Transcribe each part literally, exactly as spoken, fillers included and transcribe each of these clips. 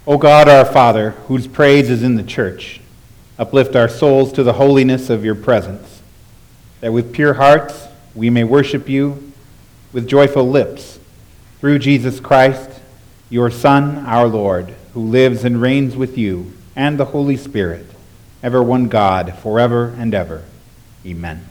O God, our Father, whose praise is in the church, uplift our souls to the holiness of your presence, that with pure hearts we may worship you with joyful lips, through Jesus Christ, your Son, our Lord, who lives and reigns with you and the Holy Spirit, ever one God, forever and ever. Amen.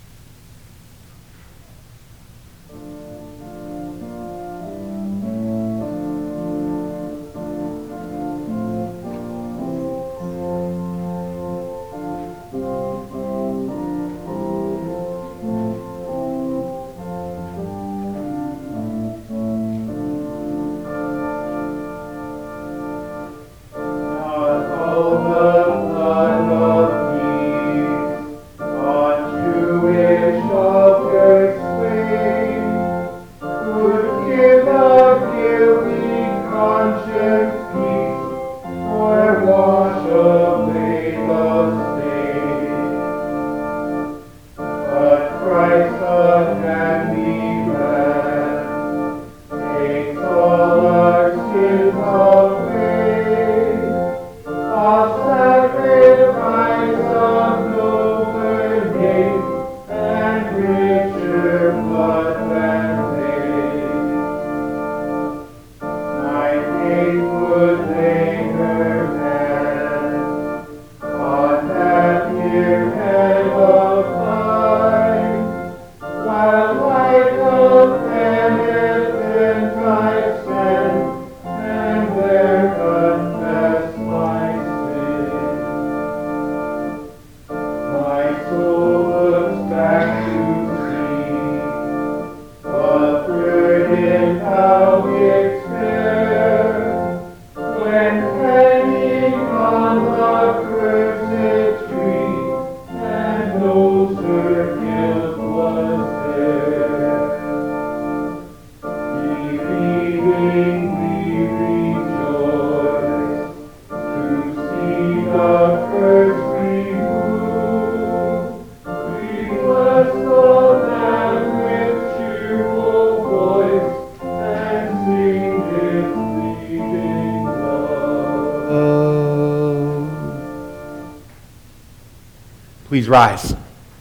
Please rise.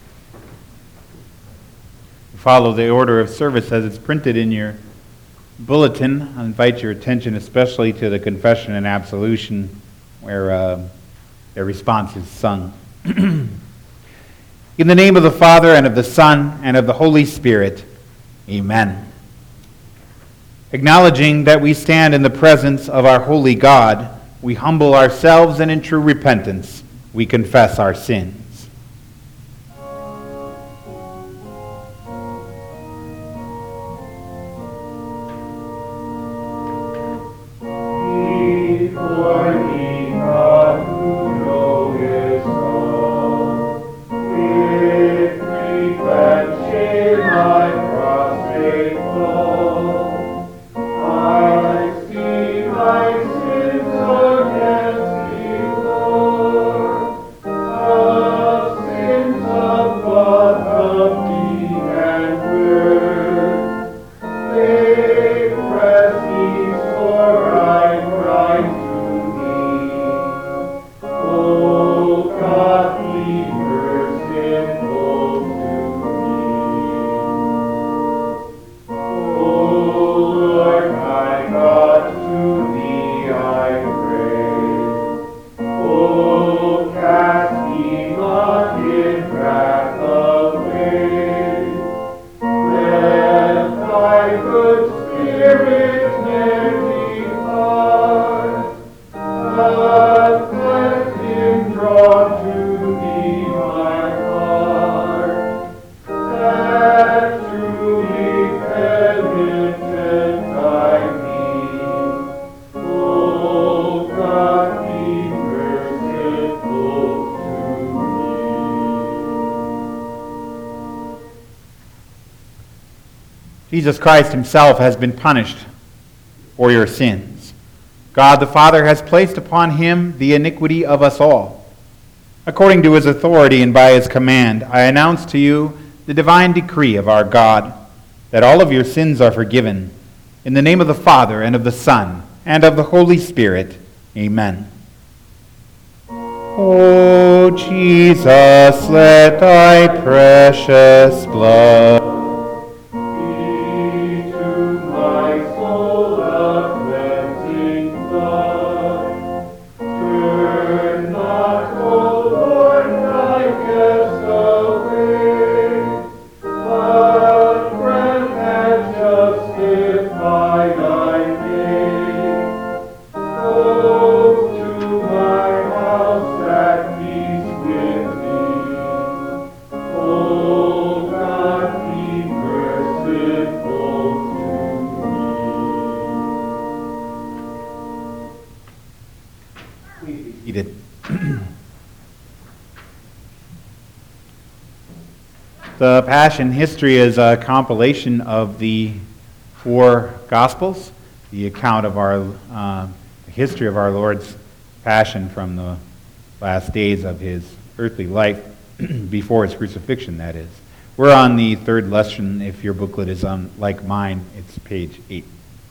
Follow the order of service as it's printed in your bulletin. I invite your attention especially to the confession and absolution where uh, their response is sung. In the name of the Father, and of the Son, and of the Holy Spirit, amen. Acknowledging that we stand in the presence of our holy God, we humble ourselves, and in true repentance we confess our sins. Jesus Christ himself has been punished for your sins. God the Father has placed upon him the iniquity of us all. According to his authority and by his command, I announce to you the divine decree of our God, that all of your sins are forgiven. In the name of the Father, and of the Son, and of the Holy Spirit, Amen. O Jesus, let thy precious blood be to my soul a cleansing flood. Turn not, O Lord, thy guest away, but grant that justice by thy name. Go to my house at peace with thee. O God, be merciful to me. Please be seated. The Passion history is a compilation of the four Gospels, the account of our uh, history of our Lord's Passion from the last days of his earthly life, before his crucifixion, that is. We're on the third lesson. If your booklet is on like mine, it's page eight.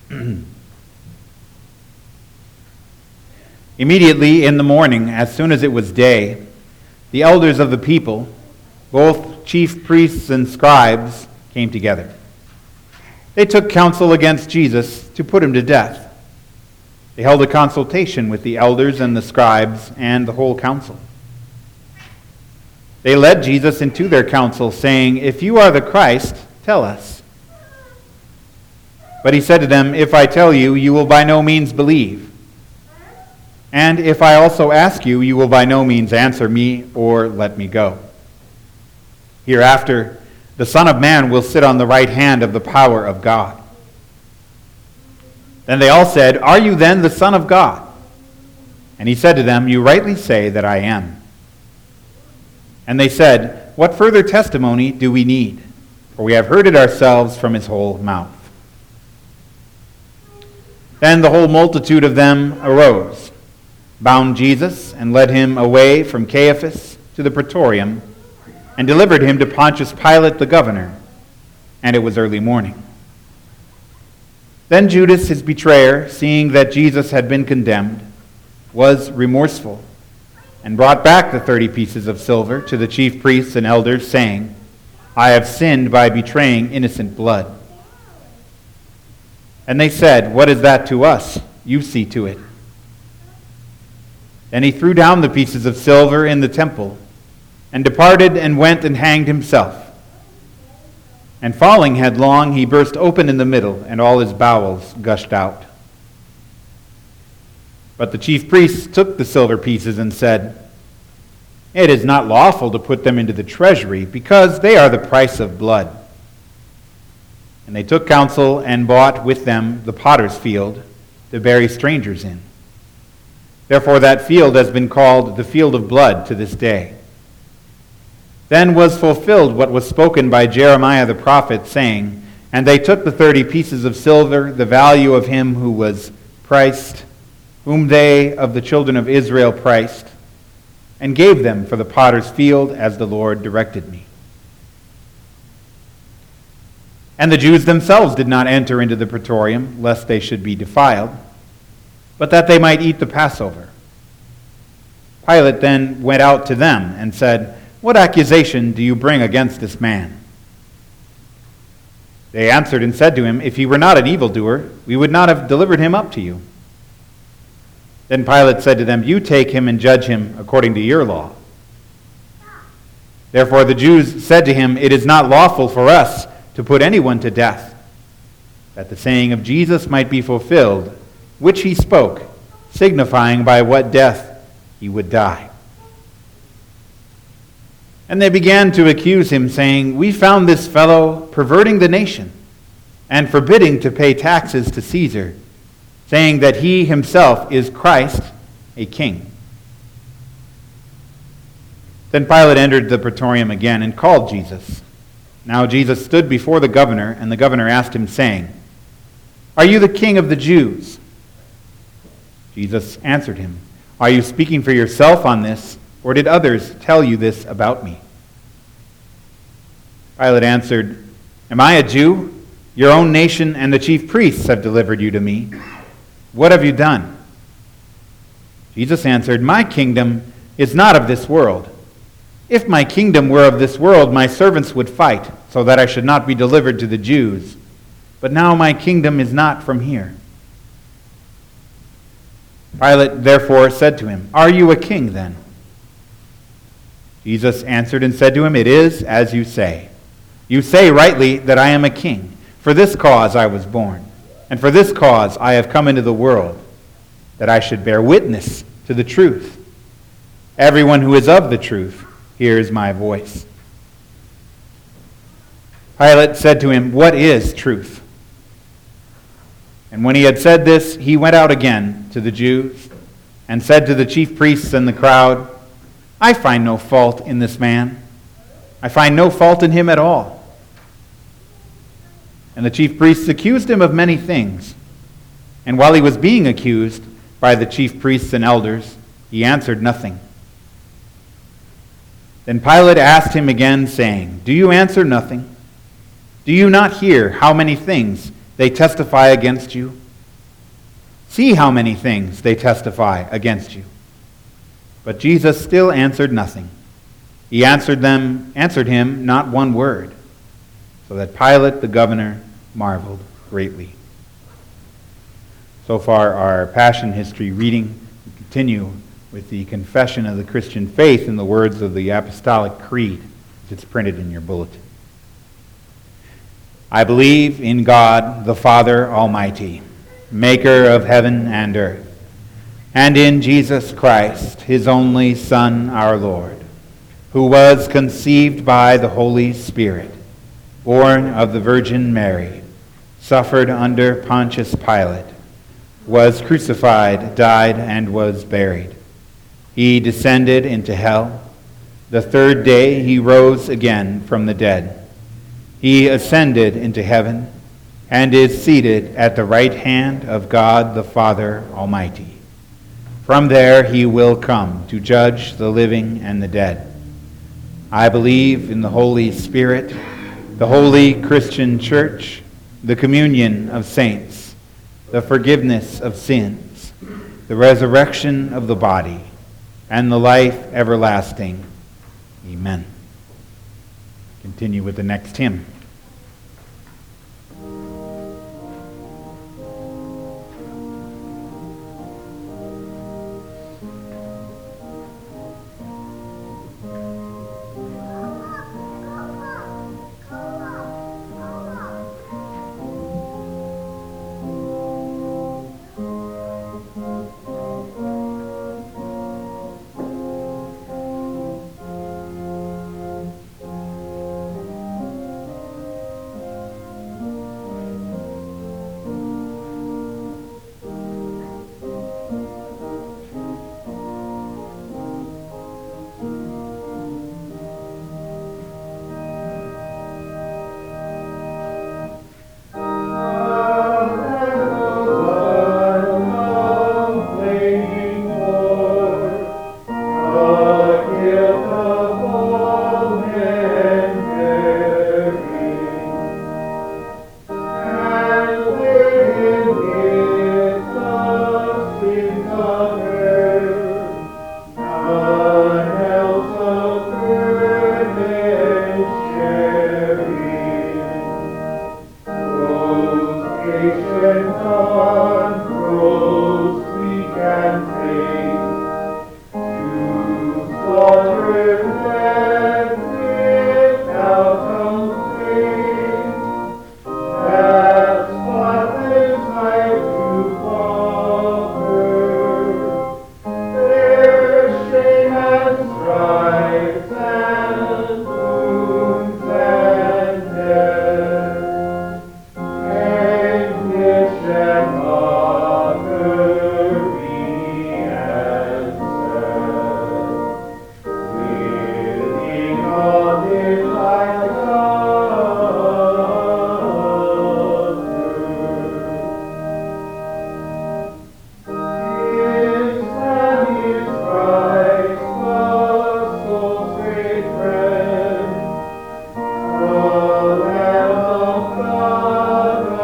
Immediately in the morning, as soon as it was day, the elders of the people, both chief priests and scribes, came together. They took counsel against Jesus to put him to death. They held a consultation with the elders and the scribes and the whole council. They led Jesus into their council, saying, "If you are the Christ, tell us." But he said to them, "If I tell you, you will by no means believe. And if I also ask you, you will by no means answer me or let me go. Hereafter, the Son of Man will sit on the right hand of the power of God." Then they all said, "Are you then the Son of God?" And he said to them, "You rightly say that I am." And they said, "What further testimony do we need? For we have heard it ourselves from his whole mouth." Then the whole multitude of them arose, bound Jesus, and led him away from Caiaphas to the praetorium, and delivered him to Pontius Pilate the governor. And it was early morning. Then Judas, his betrayer, seeing that Jesus had been condemned, was remorseful, and brought back the thirty pieces of silver to the chief priests and elders, saying, "I have sinned by betraying innocent blood." And they said, "What is that to us? You see to it." Then he threw down the pieces of silver in the temple, and departed and went and hanged himself. And falling headlong, he burst open in the middle, and all his bowels gushed out. But the chief priests took the silver pieces and said, "It is not lawful to put them into the treasury, because they are the price of blood." And they took counsel and bought with them the potter's field to bury strangers in. Therefore that field has been called the field of blood to this day. Then was fulfilled what was spoken by Jeremiah the prophet, saying, "And they took the thirty pieces of silver, the value of him who was priced, whom they of the children of Israel priced, and gave them for the potter's field, as the Lord directed me." And the Jews themselves did not enter into the praetorium, lest they should be defiled, but that they might eat the Passover. Pilate then went out to them and said, "What accusation do you bring against this man?" They answered and said to him, "If he were not an evildoer, we would not have delivered him up to you." Then Pilate said to them, "You take him and judge him according to your law." Therefore the Jews said to him, "It is not lawful for us to put anyone to death," that the saying of Jesus might be fulfilled, which he spoke, signifying by what death he would die. And they began to accuse him, saying, "We found this fellow perverting the nation and forbidding to pay taxes to Caesar, saying that he himself is Christ, a king." Then Pilate entered the praetorium again and called Jesus. Now Jesus stood before the governor, and the governor asked him, saying, "Are you the king of the Jews?" Jesus answered him, "Are you speaking for yourself on this, or did others tell you this about me?" Pilate answered, "Am I a Jew? Your own nation and the chief priests have delivered you to me. What have you done?" Jesus answered, "My kingdom is not of this world. If my kingdom were of this world, my servants would fight, so that I should not be delivered to the Jews. But now my kingdom is not from here." Pilate therefore said to him, "Are you a king then?" Jesus answered and said to him, "It is as you say. You say rightly that I am a king. For this cause I was born, and for this cause I have come into the world, that I should bear witness to the truth. Everyone who is of the truth hears my voice." Pilate said to him, "What is truth?" And when he had said this, he went out again to the Jews and said to the chief priests and the crowd, "I find no fault in this man. I find no fault in him at all." And the chief priests accused him of many things. And while he was being accused by the chief priests and elders, he answered nothing. Then Pilate asked him again, saying, "Do you answer nothing? Do you not hear how many things they testify against you? See how many things they testify against you." But Jesus still answered nothing. He answered them, answered him not one word, so that Pilate the governor marveled greatly. So far, our Passion History reading. We continue with the confession of the Christian faith in the words of the Apostolic Creed, as it's printed in your bulletin. I believe in God, the Father Almighty, maker of heaven and earth, and in Jesus Christ, his only Son, our Lord, who was conceived by the Holy Spirit, born of the Virgin Mary, suffered under Pontius Pilate, was crucified, died, and was buried. He descended into hell. The third day he rose again from the dead. He ascended into heaven and is seated at the right hand of God the Father Almighty. From there he will come to judge the living and the dead. I believe in the Holy Spirit, the holy Christian Church, the communion of saints, the forgiveness of sins, the resurrection of the body, and the life everlasting. Amen. Continue with the next hymn.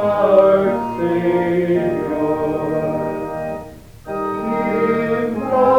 Savior, in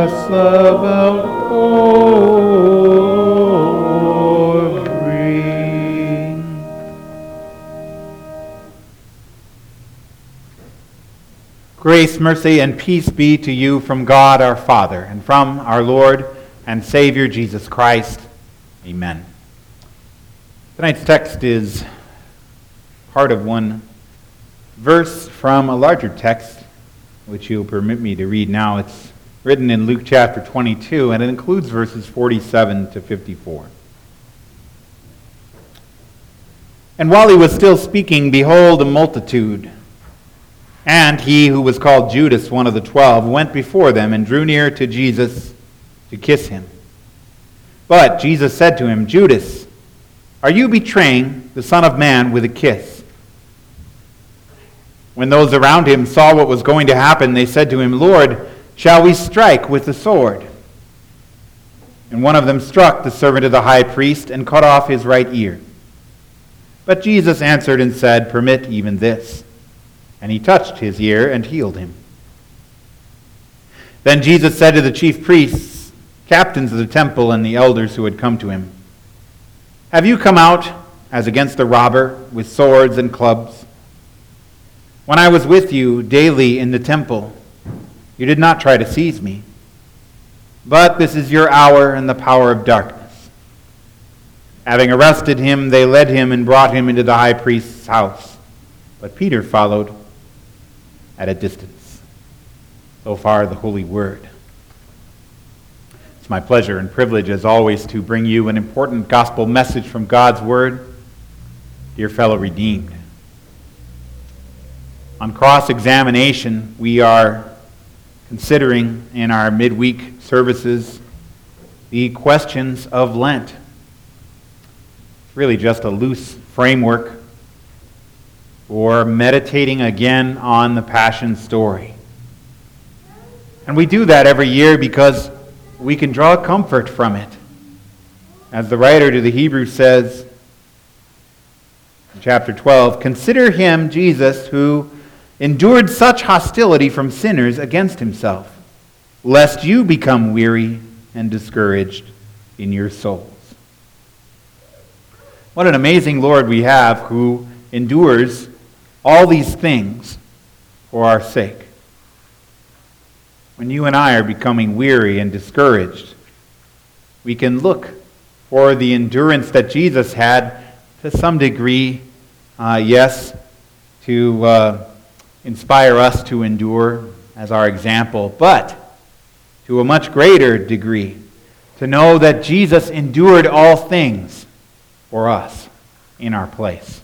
us about offering. Grace, mercy, and peace be to you from God our Father and from our Lord and Savior Jesus Christ. Amen. Tonight's text is part of one verse from a larger text, which you'll permit me to read now. It's written in Luke chapter twenty-two, and it includes verses forty-seven to fifty-four. And while he was still speaking, behold, a multitude, and he who was called Judas, one of the twelve, went before them and drew near to Jesus to kiss him. But Jesus said to him, Judas, are you betraying the Son of Man with a kiss? When those around him saw what was going to happen, they said to him, Lord, shall we strike with the sword? And one of them struck the servant of the high priest and cut off his right ear. But Jesus answered and said, permit even this. And he touched his ear and healed him. Then Jesus said to the chief priests, captains of the temple, and the elders who had come to him, have you come out as against a robber with swords and clubs? When I was with you daily in the temple, you did not try to seize me. But this is your hour and the power of darkness. Having arrested him, they led him and brought him into the high priest's house. But Peter followed at a distance. So far, the Holy Word. It's my pleasure and privilege, as always, to bring you an important gospel message from God's Word. Dear fellow redeemed, on cross-examination, we are considering in our midweek services the questions of Lent. It's really just a loose framework for meditating again on the Passion story. And we do that every year because we can draw comfort from it. As the writer to the Hebrews says in chapter twelve, consider him, Jesus, who endured such hostility from sinners against himself, lest you become weary and discouraged in your souls. What an amazing Lord we have, who endures all these things for our sake. When you and I are becoming weary and discouraged, we can look for the endurance that Jesus had, to some degree, uh, yes, to uh, inspire us to endure as our example, but to a much greater degree, to know that Jesus endured all things for us in our place.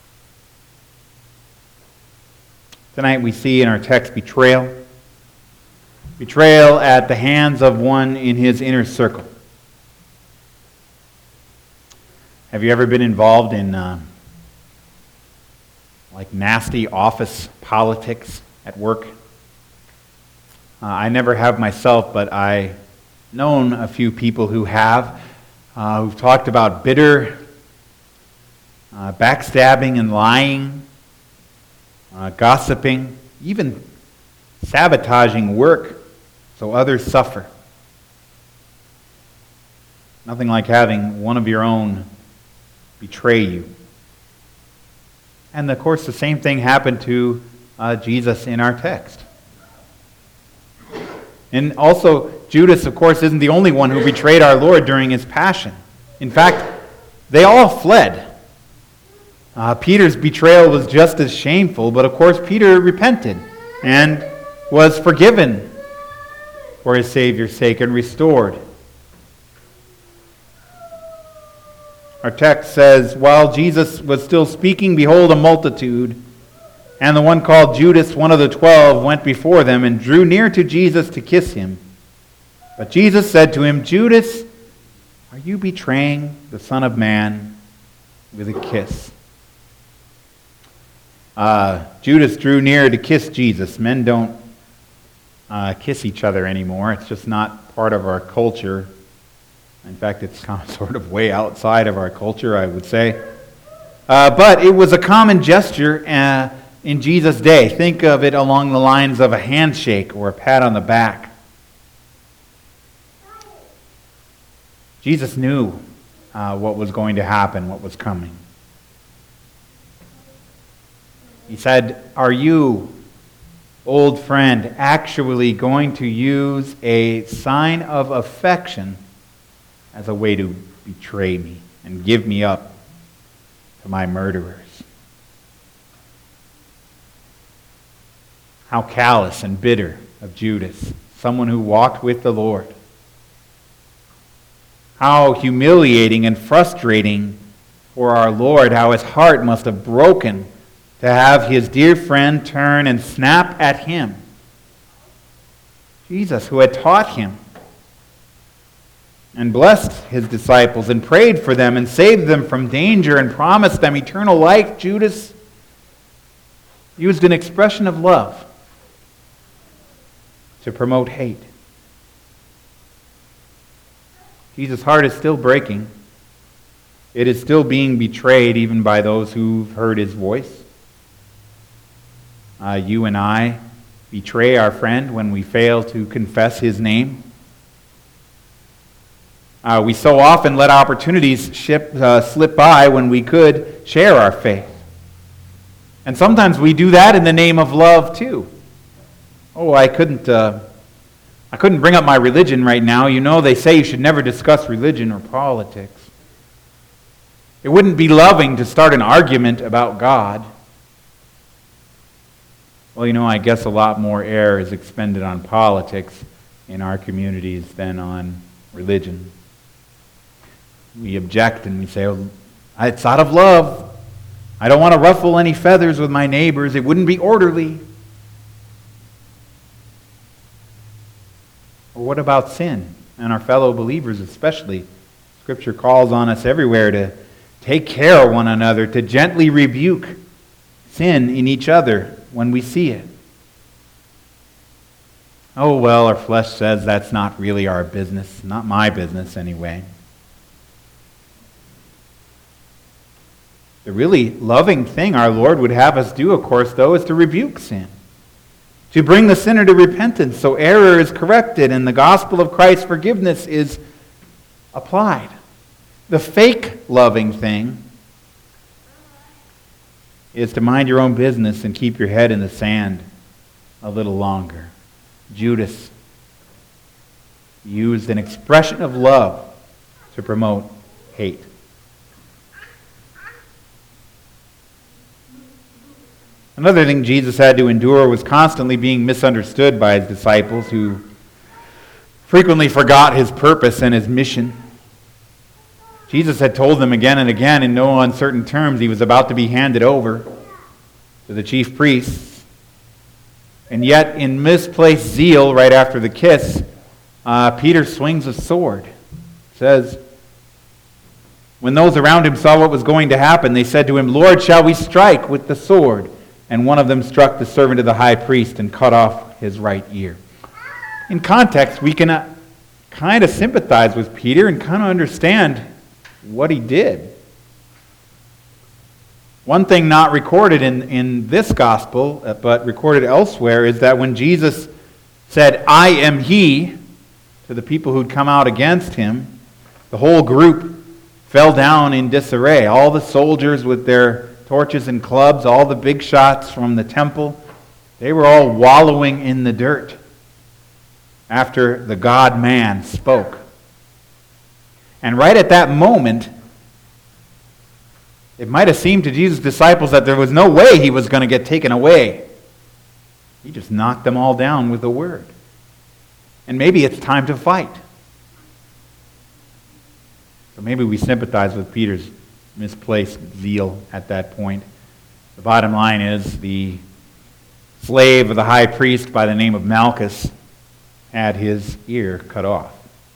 Tonight we see in our text betrayal. Betrayal at the hands of one in his inner circle. Have you ever been involved in uh, like nasty office politics at work? Uh, I never have myself, but I've known a few people who have, uh, who've talked about bitter, uh, backstabbing and lying, uh, gossiping, even sabotaging work so others suffer. Nothing like having one of your own betray you. And of course, the same thing happened to uh, Jesus in our text. And also, Judas, of course, isn't the only one who betrayed our Lord during his passion. In fact, they all fled. Uh, Peter's betrayal was just as shameful, but of course, Peter repented and was forgiven for his Savior's sake and restored. Our text says, while Jesus was still speaking, behold, a multitude, and the one called Judas, one of the twelve, went before them and drew near to Jesus to kiss him. But Jesus said to him, Judas, are you betraying the Son of Man with a kiss? Uh, Judas drew near to kiss Jesus. Men don't Uh, kiss each other anymore. It's just not part of our culture. In fact, it's kind of sort of way outside of our culture, I would say. Uh, but it was a common gesture uh, in Jesus' day. Think of it along the lines of a handshake or a pat on the back. Jesus knew uh, what was going to happen, what was coming. He said, "Are you, old friend, actually going to use a sign of affection as a way to betray me and give me up to my murderers?" How callous and bitter of Judas, someone who walked with the Lord. How humiliating and frustrating for our Lord, how his heart must have broken to have his dear friend turn and snap at him. Jesus, who had taught him and blessed his disciples and prayed for them and saved them from danger and promised them eternal life, Judas used an expression of love to promote hate. Jesus' heart is still breaking. It is still being betrayed even by those who've heard his voice. Uh, you and I betray our friend when we fail to confess his name. Uh, we so often let opportunities ship, uh, slip by when we could share our faith. And sometimes we do that in the name of love too. Oh, I couldn't, uh, I couldn't bring up my religion right now. You know, they say you should never discuss religion or politics. It wouldn't be loving to start an argument about God. Well, you know, I guess a lot more air is expended on politics in our communities than on religion. We object and we say, oh, it's out of love. I don't want to ruffle any feathers with my neighbors. It wouldn't be orderly. Or what about sin and our fellow believers especially? Scripture calls on us everywhere to take care of one another, to gently rebuke sin in each other when we see it. Oh, well, our flesh says that's not really our business. Not my business, anyway. The really loving thing our Lord would have us do, of course, though, is to rebuke sin. To bring the sinner to repentance so error is corrected and the gospel of Christ's forgiveness is applied. The fake loving thing is to mind your own business and keep your head in the sand a little longer. Judas used an expression of love to promote hate. Another thing Jesus had to endure was constantly being misunderstood by his disciples, who frequently forgot his purpose and his mission. Jesus had told them again and again in no uncertain terms he was about to be handed over to the chief priests. And yet, in misplaced zeal right after the kiss, uh, Peter swings a sword. It says, when those around him saw what was going to happen, they said to him, "Lord, shall we strike with the sword?" And one of them struck the servant of the high priest and cut off his right ear. In context, we can uh, kind of sympathize with Peter and kind of understand what he did. One thing not recorded in, in this gospel, uh, but recorded elsewhere, is that when Jesus said, "I am he," to the people who'd come out against him, the whole group fell down in disarray. All the soldiers with their torches and clubs, all the big shots from the temple, they were all wallowing in the dirt after the God-man spoke. And right at that moment, it might have seemed to Jesus' disciples that there was no way he was going to get taken away. He just knocked them all down with the word. And maybe it's time to fight. So maybe we sympathize with Peter's misplaced zeal at that point. The bottom line is the slave of the high priest by the name of Malchus had his ear cut off.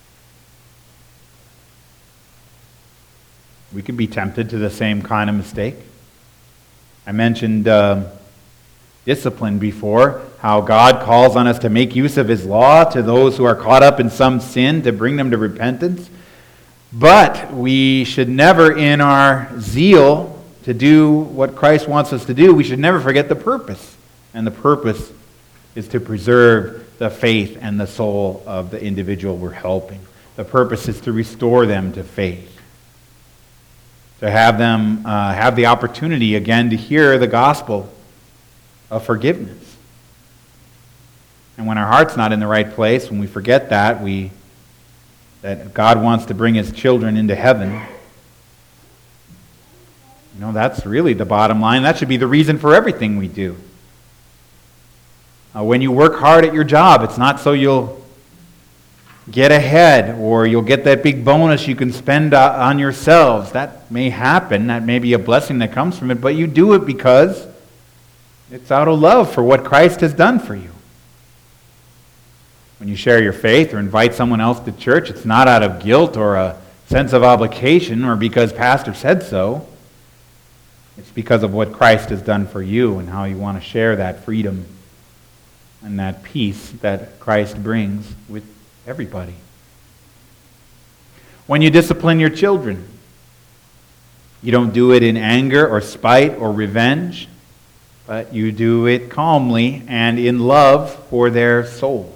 We could be tempted to the same kind of mistake. I mentioned uh, discipline before, how God calls on us to make use of his law to those who are caught up in some sin, to bring them to repentance. But we should never, in our zeal to do what Christ wants us to do, we should never forget the purpose. And the purpose is to preserve the faith and the soul of the individual we're helping. the purpose is to restore them to faith, to have them uh, have the opportunity again to hear the gospel of forgiveness. And when our heart's not in the right place, when we forget that, we that God wants to bring his children into heaven, you know, that's really the bottom line. That should be the reason for everything we do. Uh, when you work hard at your job, it's not so you'll get ahead or you'll get that big bonus you can spend uh, on yourselves. That may happen. That may be a blessing that comes from it, but you do it because it's out of love for what Christ has done for you. When you share your faith or invite someone else to church, it's not out of guilt or a sense of obligation or because pastor said so. It's because of what Christ has done for you and how you want to share that freedom and that peace that Christ brings with everybody. When you discipline your children, you don't do it in anger or spite or revenge, but you do it calmly and in love for their soul.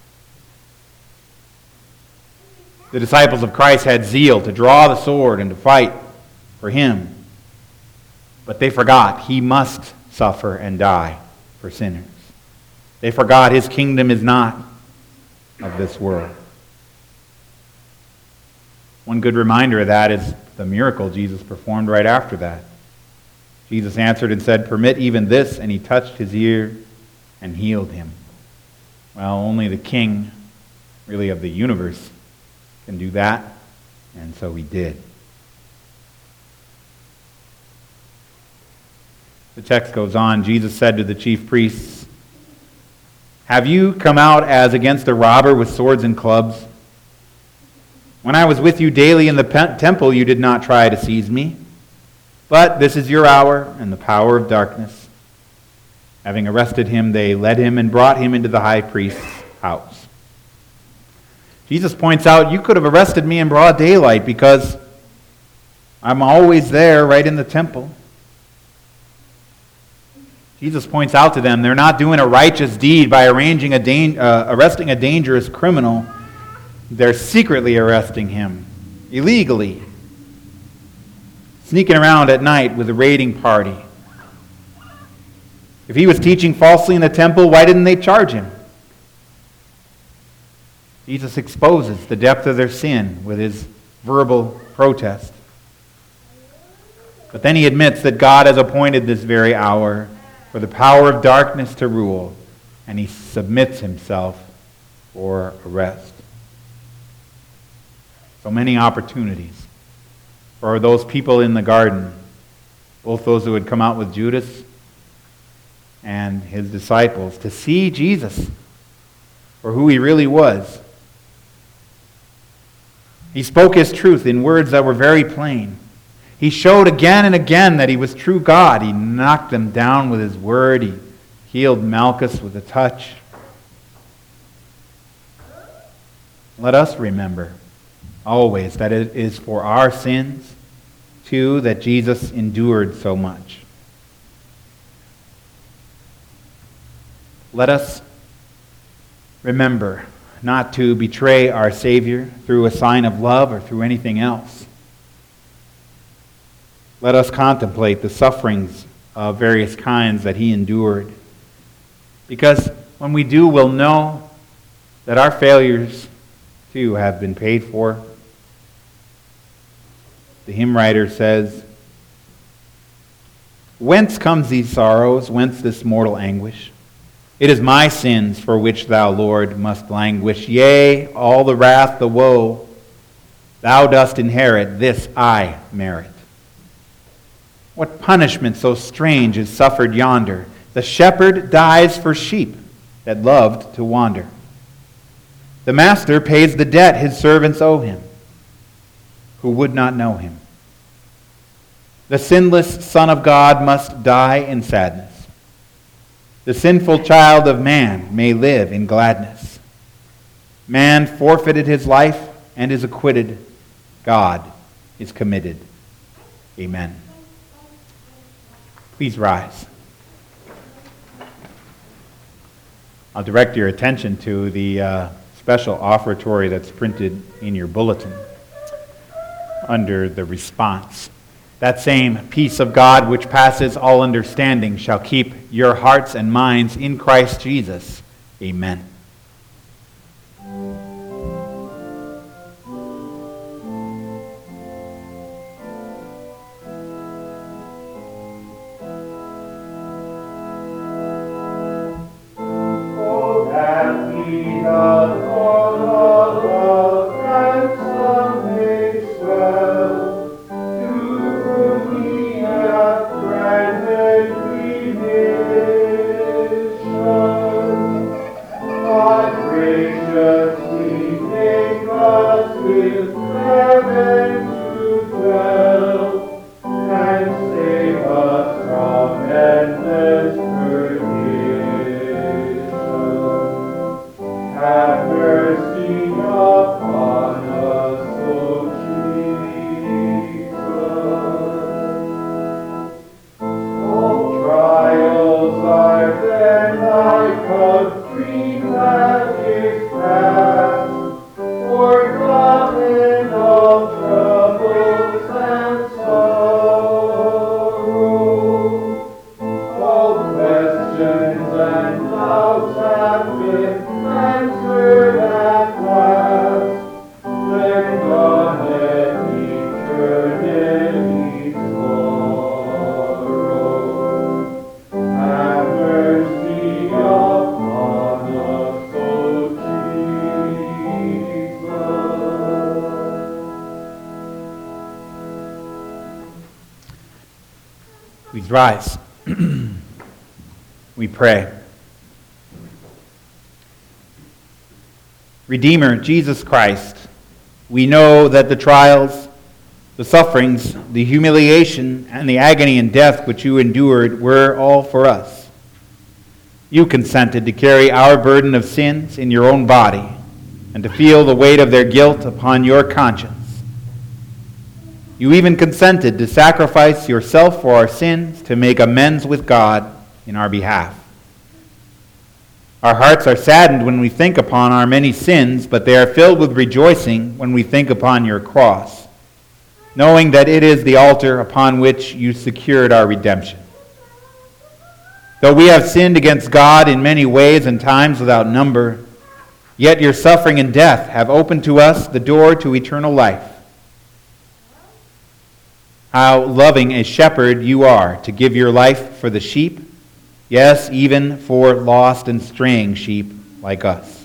The disciples of Christ had zeal to draw the sword and to fight for him, but they forgot he must suffer and die for sinners. They forgot his kingdom is not of this world. One good reminder of that is the miracle Jesus performed right after that. Jesus answered and said, "Permit even this," and he touched his ear and healed him. Well, only the King, really, of the universe can do that, and so he did. The text goes on. Jesus said to the chief priests, "Have you come out as against a robber with swords and clubs? When I was with you daily in the pe- temple, you did not try to seize me. But this is your hour and the power of darkness." Having arrested him, they led him and brought him into the high priest's house. Jesus points out, you could have arrested me in broad daylight because I'm always there right in the temple. Jesus points out to them they're not doing a righteous deed by arranging a dan- uh, arresting a dangerous criminal. They're secretly arresting him, illegally, sneaking around at night with a raiding party. If he was teaching falsely in the temple, why didn't they charge him? Jesus exposes the depth of their sin with his verbal protest. But then he admits that God has appointed this very hour for the power of darkness to rule, and he submits himself for arrest. So many opportunities for those people in the garden, both those who had come out with Judas and his disciples, to see Jesus for who he really was. He spoke his truth in words that were very plain. He showed again and again that he was true God. He knocked them down with his word. He healed Malchus with a touch. Let us remember always that it is for our sins, too, that Jesus endured so much. Let us remember not to betray our Savior through a sign of love or through anything else. Let us contemplate the sufferings of various kinds that he endured. Because when we do, we'll know that our failures, too, have been paid for. The hymn writer says, "Whence comes these sorrows? Whence this mortal anguish? It is my sins for which thou, Lord, must languish. Yea, all the wrath, the woe, thou dost inherit, this I merit. What punishment so strange is suffered yonder? The shepherd dies for sheep that loved to wander. The master pays the debt his servants owe him, who would not know him. The sinless Son of God must die in sadness. The sinful child of man may live in gladness. Man forfeited his life and is acquitted. God is committed. Amen." Please rise. I'll direct your attention to the uh, special offertory that's printed in your bulletin under the response. That same peace of God which passes all understanding shall keep your hearts and minds in Christ Jesus. Amen. Please rise. We pray. Redeemer, Jesus Christ, we know that the trials, the sufferings, the humiliation, and the agony and death which you endured were all for us. You consented to carry our burden of sins in your own body and to feel the weight of their guilt upon your conscience. You even consented to sacrifice yourself for our sins to make amends with God in our behalf. Our hearts are saddened when we think upon our many sins, but they are filled with rejoicing when we think upon your cross, knowing that it is the altar upon which you secured our redemption. Though we have sinned against God in many ways and times without number, yet your suffering and death have opened to us the door to eternal life. How loving a shepherd you are to give your life for the sheep, yes, even for lost and straying sheep like us.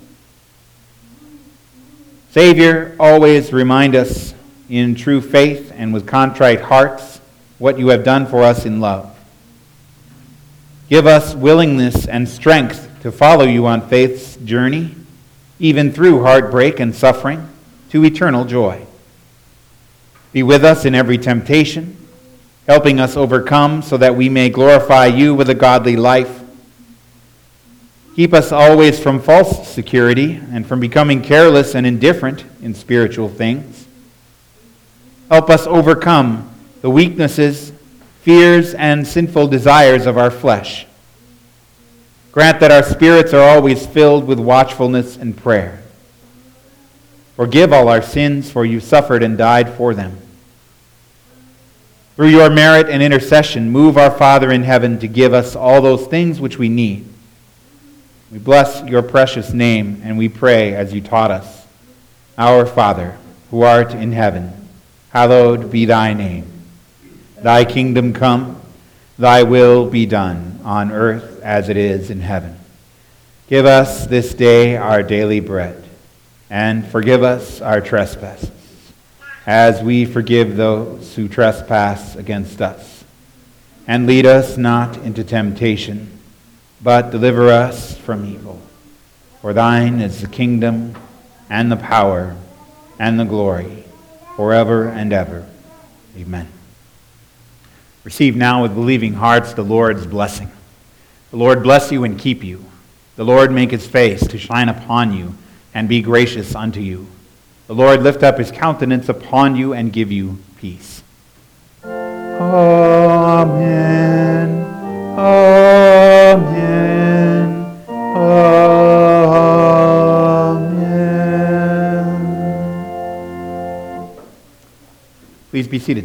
Savior, always remind us in true faith and with contrite hearts what you have done for us in love. Give us willingness and strength to follow you on faith's journey, even through heartbreak and suffering, to eternal joy. Be with us in every temptation, helping us overcome so that we may glorify you with a godly life. Keep us always from false security and from becoming careless and indifferent in spiritual things. Help us overcome the weaknesses, fears, and sinful desires of our flesh. Grant that our spirits are always filled with watchfulness and prayer. Forgive all our sins, for you suffered and died for them. Through your merit and intercession, move our Father in heaven to give us all those things which we need. We bless your precious name, and we pray as you taught us. Our Father, who art in heaven, hallowed be thy name. Thy kingdom come, thy will be done, on earth as it is in heaven. Give us this day our daily bread, and forgive us our trespasses, as we forgive those who trespass against us. And lead us not into temptation, but deliver us from evil. For thine is the kingdom, and the power, and the glory, forever and ever. Amen. Receive now with believing hearts the Lord's blessing. The Lord bless you and keep you. The Lord make his face to shine upon you and be gracious unto you. The Lord lift up his countenance upon you and give you peace. Amen. Amen. Amen. Please be seated.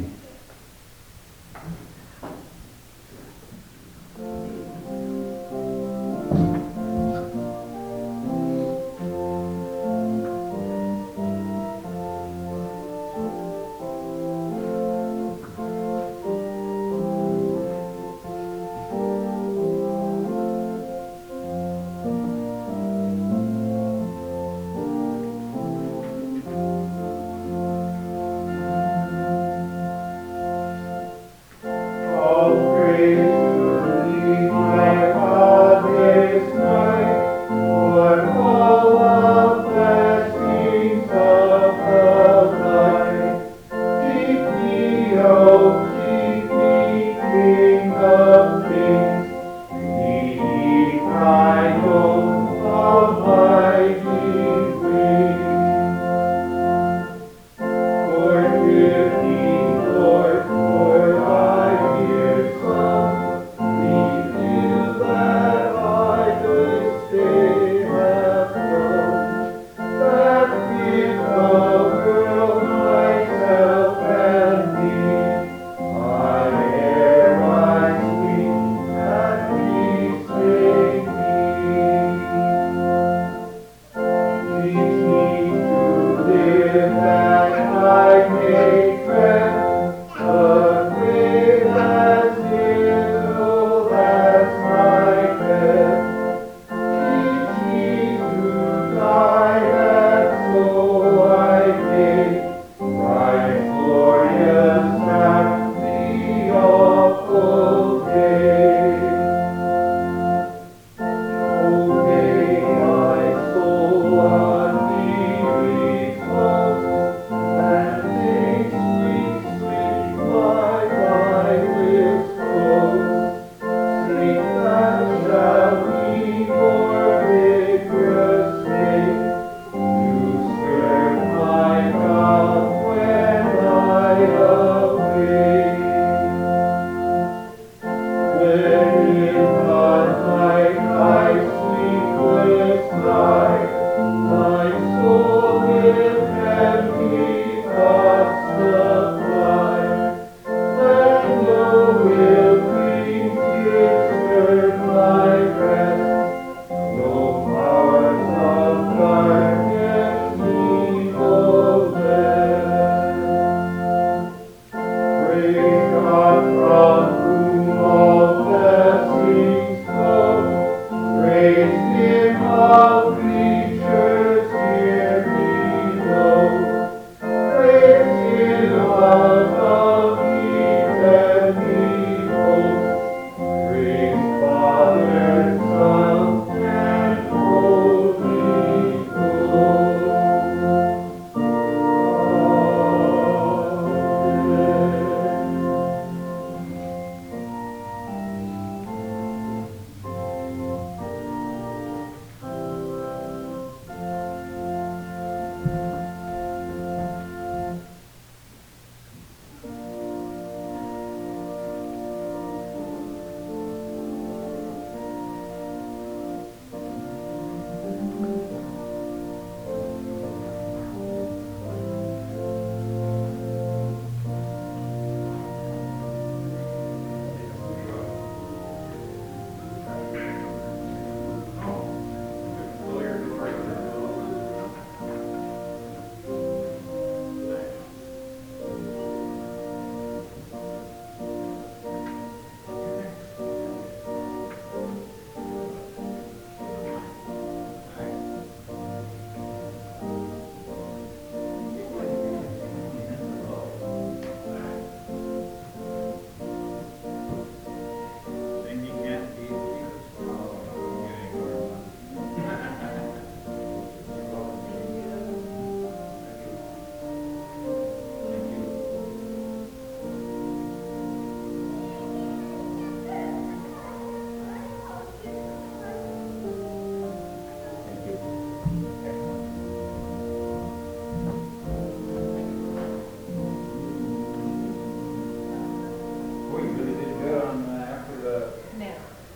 Oh,